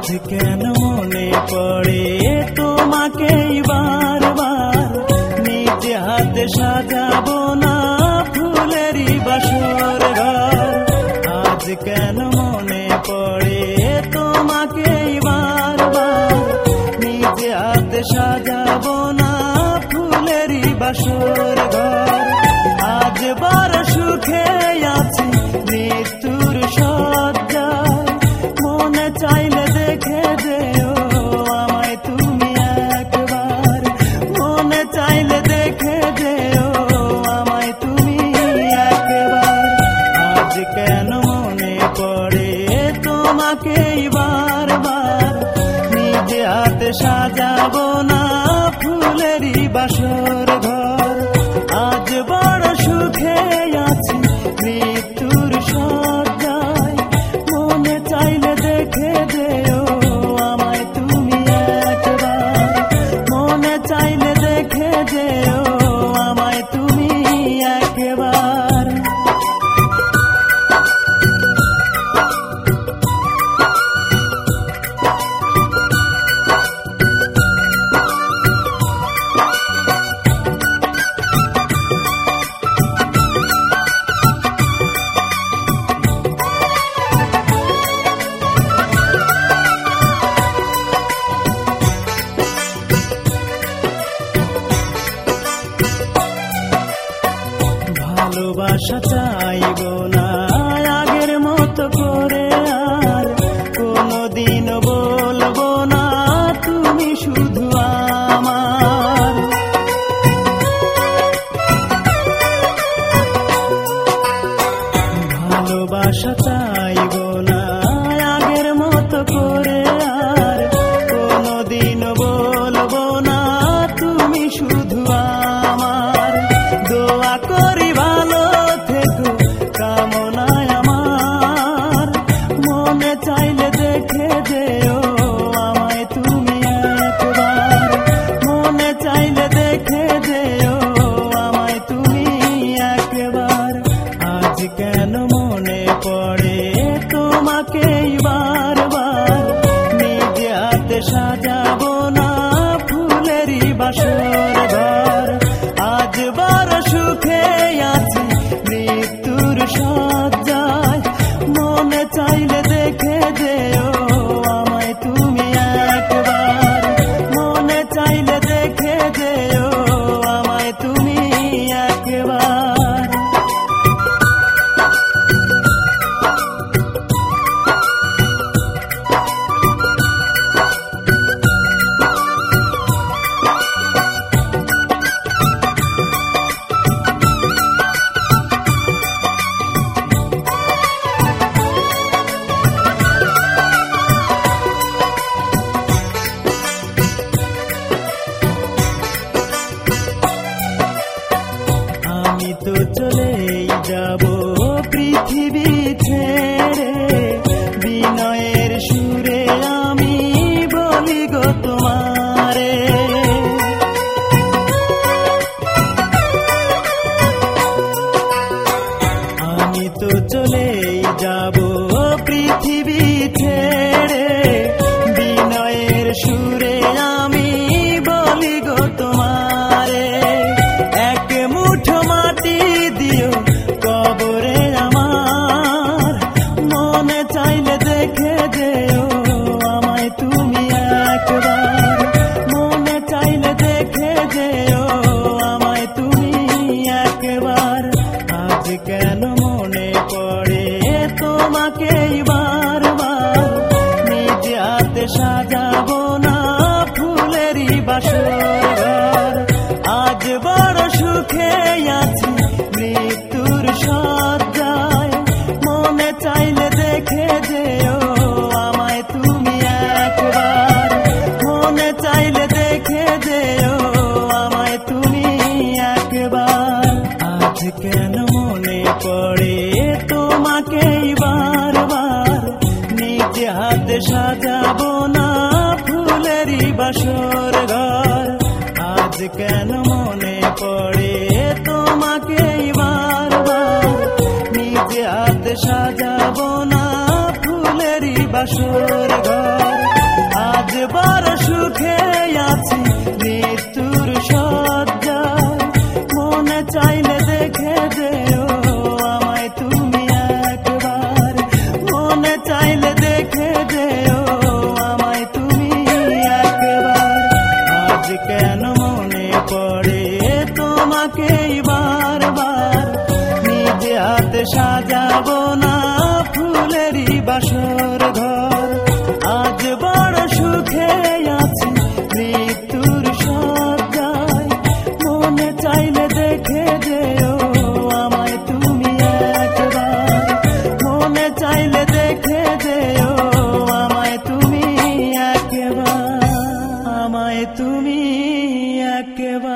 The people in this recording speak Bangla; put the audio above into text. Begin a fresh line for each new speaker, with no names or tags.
আজ কেন মনে পড়ে তোমাকে বারবার, নিজে হাতে সাজাবো না ফুলেরই বাসর ঘর। আজ কেন মনে পড়ে তোমাকে বারবার, নিজে হাতে সাজাবো না ফুলেরই বাসর ঘর। আজ বড় সুখে আছি মৃত্যুর শয্যায়, মনে চাইলে দেখে যেও আমায় তুমি একবার, মনে চাইলে দেখে যেও আমায় তুমি একবার। আজ কেন মনে পড়ে তোমাকে বারবার, নিজে হাতে সাজাবো না ফুলেরই বাসর ঘর। আজ বড় সুখে আছি মৃত্যুর শয্যায়, মনে চাইলে দেখে যেও আমায় তুমি একবার, মনে চাইলে দেখে যেও আমায় তুমি একবার। ভালোবাসা চাইব না আগের মতো করে, আর কোনদিন বলবো না তুমি শুধু আমার। ভালোবাসা চাইব না আগের মতো করে, আর কোনদিন বলবো না তুমি শুধু আমার। দোয়া করি ভালো থেকো কামনায় আমার, মনে চাইলে দেখে যেও আমায় তুমি একবার, মনে চাইলে দেখে যেও আমায় তুমি একবার। আজ কেন মনে পড়ে তোমাকে বারবার, নিজে হাতে সাজাবো না ফুলেরই বাসর ঘর। আজ বড় সুখে আছি মৃত্যুর শয্যায়, মনে চাইলে দেখে যেও আমায় তুমি একবার, মনে চাইলে দেখে যেও আমায় তুমি একবার। আমি তো চলেই যাব পৃথিবী ছেড়ে, বিনয়ের সুরে আমি বলি গো তোমারে। আমি তো চলেই যাব পৃথিবী ছেড়ে, বিনয়ের সুরে আমি বলি গো তোমারে। এক মুঠো মাটি দিও কবরে আমার, মনে চাইলে দেখে যেও আমায় তুমি একবার, মনে চাইলে দেখে যেও আমায় তুমি একবার। আজ কেন মনে পড়ে তোমাকে বারবার, নিজে হাতে সাজাবো না ফুলেরই বাসর ঘর। আজ বড় সুখে আছি মৃত্যুর শয্যায়, মনে চাইলে দেখে যেও আমায় তুমি একবার, মনে চাইলে দেখে যেও আমায় তুমি একবার। আজ কেন মনে পড়ে তোমাকে বারবার, নিজে হাতে সাজাবো না ফুলেরই বাসর ঘর। আজ কেন মনে পড়ে তোমাকে বারবার, নিজে হাতে সাজাবো না ফুলেরই বাসর ঘর। চাইলে দেখে যেও আমায় তুমি একেবার, আমায় তুমি একেবার।